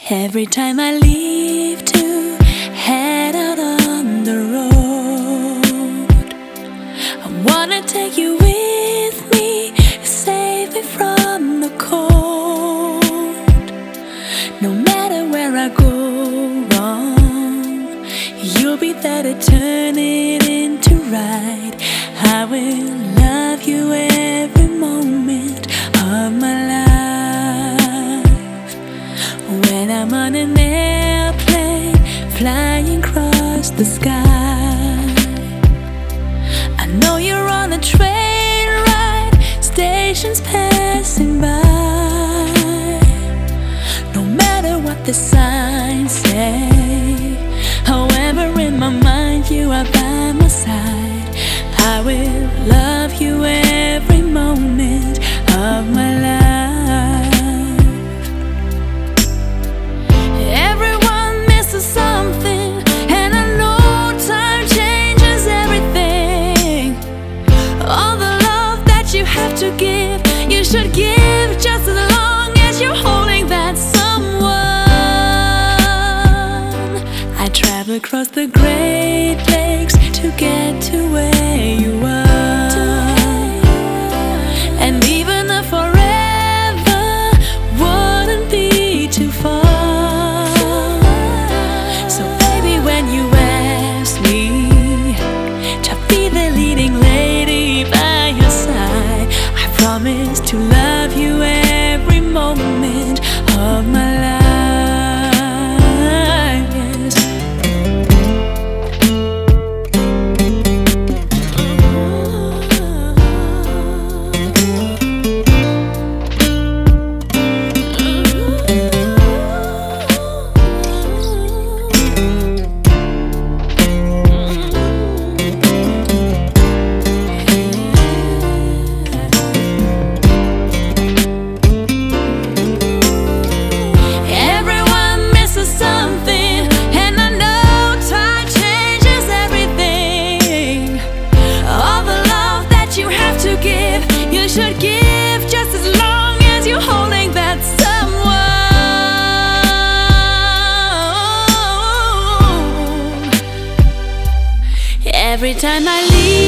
Every time I leave to head out on the road, I wanna take you with me, save me from the cold. No matter where I go wrong, you'll be there to turn it into right. I will love you every moment of my life. When I'm on an airplane flying across the sky, I know you're on a train ride, stations passing by. No matter what the signs say, however in my mind you are by my side. I will love you every moment of my life. Everyone misses something, and I know time changes everything. All the love that you have to give, you should give just as long as you're holding that someone. I travel across the Great Lakes to get to where you are, and even the forever wouldn't be too far. So baby, when you ask me to be the leading lady by your side, I promise to love you every moment of my life. You should give just as long as you're holding that someone. Every time I leave